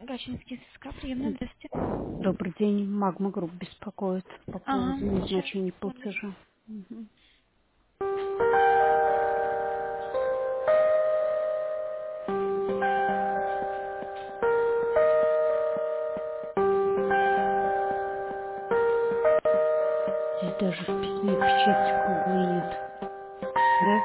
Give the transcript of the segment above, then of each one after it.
Гачинский ССК, приемная, здравствуйте. Добрый день. Магма Групп беспокоит по Ага, поводу сейчас назначения посмотрим. платежа. Мгм. Здесь даже в письме печати круглой нет. Да?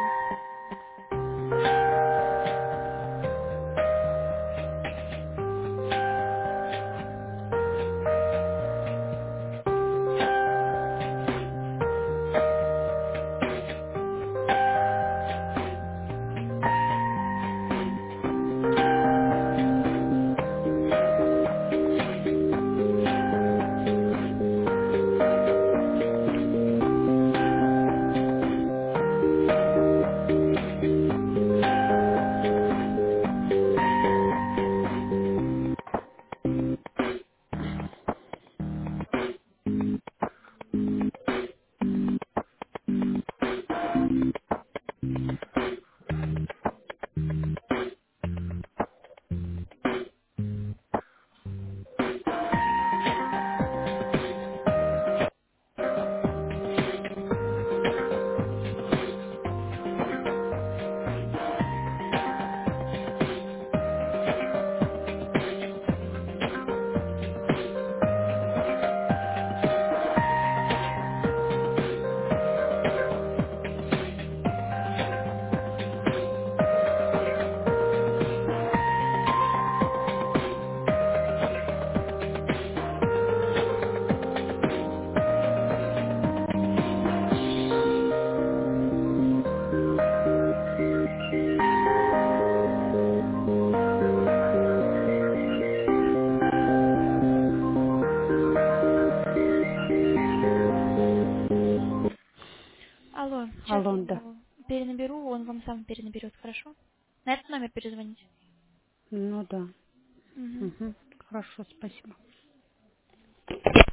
Алло, сейчас я Алло, да. его перенаберу, он вам сам перенаберет, хорошо? На этот номер перезвоните. Ну да. Угу. Мгм. Хорошо, спасибо.